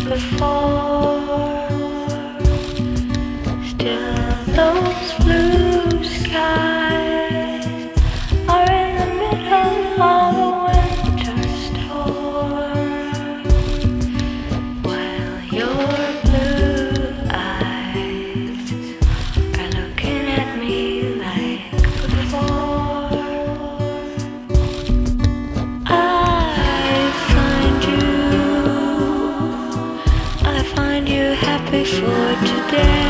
before. Still those blue skies are in the middle of a winter storm, while your blue eyes are looking at me like before. I find you happy for today.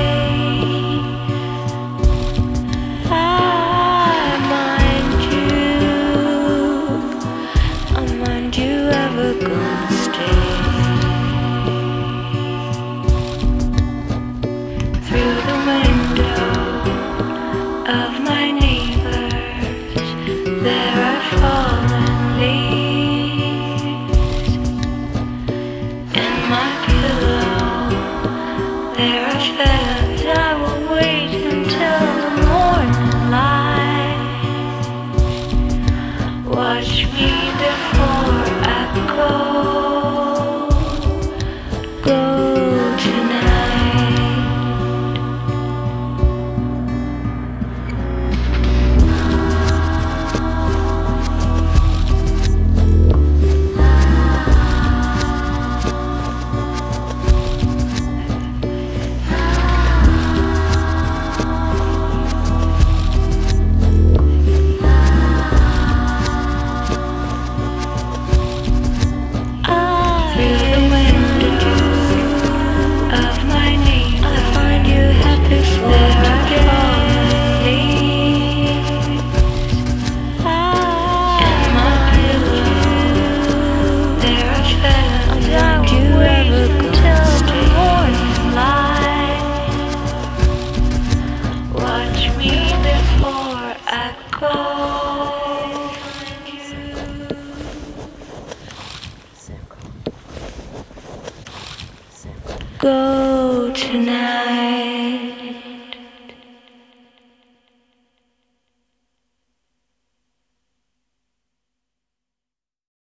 I mind you ever gonna stay. Through the window of my neighbors, there are fallen leaves. In my pillow, there are feathers. I will wait until the morning light. Watch me before I go tonight. Go tonight.